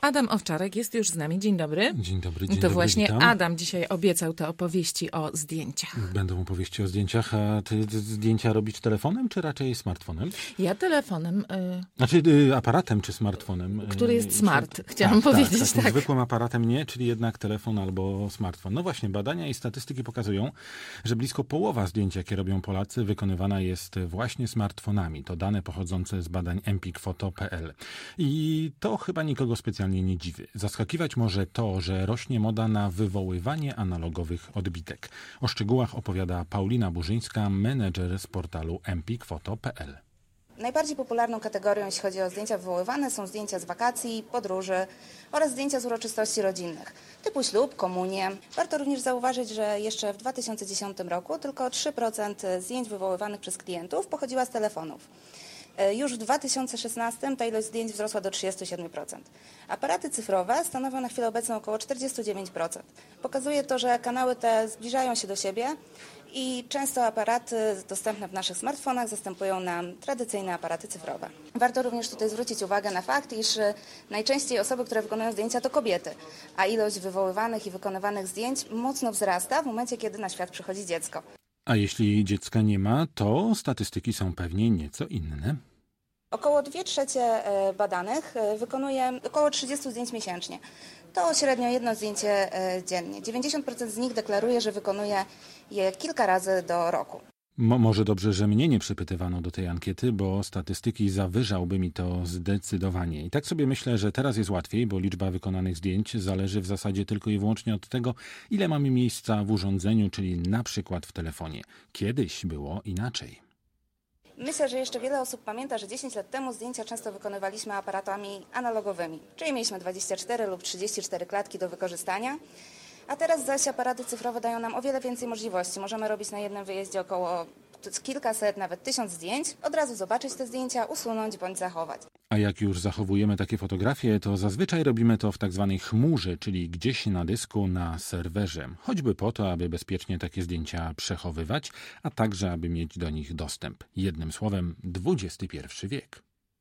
Adam Owczarek jest już z nami. Dzień dobry. Dzień dobry, To właśnie witam. Adam dzisiaj obiecał te opowieści o zdjęciach. Będą opowieści o zdjęciach, a ty zdjęcia robisz telefonem, czy raczej smartfonem? Ja telefonem. Znaczy aparatem, czy smartfonem? Który jest smart, chciałam powiedzieć. Tak. Zwykłym aparatem nie, czyli jednak telefon albo smartfon. No właśnie, badania i statystyki pokazują, że blisko połowa zdjęć, jakie robią Polacy, wykonywana jest właśnie smartfonami. To dane pochodzące z badań empikfoto.pl. I to chyba nikogo specjalnie nie dziwi. Zaskakiwać może to, że rośnie moda na wywoływanie analogowych odbitek. O szczegółach opowiada Paulina Burzyńska, menedżer z portalu empikfoto.pl. Najbardziej popularną kategorią, jeśli chodzi o zdjęcia wywoływane, są zdjęcia z wakacji, podróży oraz zdjęcia z uroczystości rodzinnych, typu ślub, komunie. Warto również zauważyć, że jeszcze w 2010 roku tylko 3% zdjęć wywoływanych przez klientów pochodziła z telefonów. Już w 2016 ta ilość zdjęć wzrosła do 37%. Aparaty cyfrowe stanowią na chwilę obecną około 49%. Pokazuje to, że kanały te zbliżają się do siebie i często aparaty dostępne w naszych smartfonach zastępują nam tradycyjne aparaty cyfrowe. Warto również tutaj zwrócić uwagę na fakt, iż najczęściej osoby, które wykonują zdjęcia, to kobiety, a ilość wywoływanych i wykonywanych zdjęć mocno wzrasta w momencie, kiedy na świat przychodzi dziecko. A jeśli dziecka nie ma, to statystyki są pewnie nieco inne. Około 2/3 badanych wykonuje około 30 zdjęć miesięcznie. To średnio jedno zdjęcie dziennie. 90% z nich deklaruje, że wykonuje je kilka razy do roku. Może dobrze, że mnie nie przypytywano do tej ankiety, bo statystyki zawyżałby mi to zdecydowanie. I tak sobie myślę, że teraz jest łatwiej, bo liczba wykonanych zdjęć zależy w zasadzie tylko i wyłącznie od tego, ile mamy miejsca w urządzeniu, czyli na przykład w telefonie. Kiedyś było inaczej. Myślę, że jeszcze wiele osób pamięta, że 10 lat temu zdjęcia często wykonywaliśmy aparatami analogowymi, czyli mieliśmy 24 lub 34 klatki do wykorzystania. A teraz zaś aparaty cyfrowe dają nam o wiele więcej możliwości. Możemy robić na jednym wyjeździe około kilkaset, nawet 1000 zdjęć. Od razu zobaczyć te zdjęcia, usunąć bądź zachować. A jak już zachowujemy takie fotografie, to zazwyczaj robimy to w tak zwanej chmurze, czyli gdzieś na dysku, na serwerze. Choćby po to, aby bezpiecznie takie zdjęcia przechowywać, a także aby mieć do nich dostęp. Jednym słowem, XXI wiek.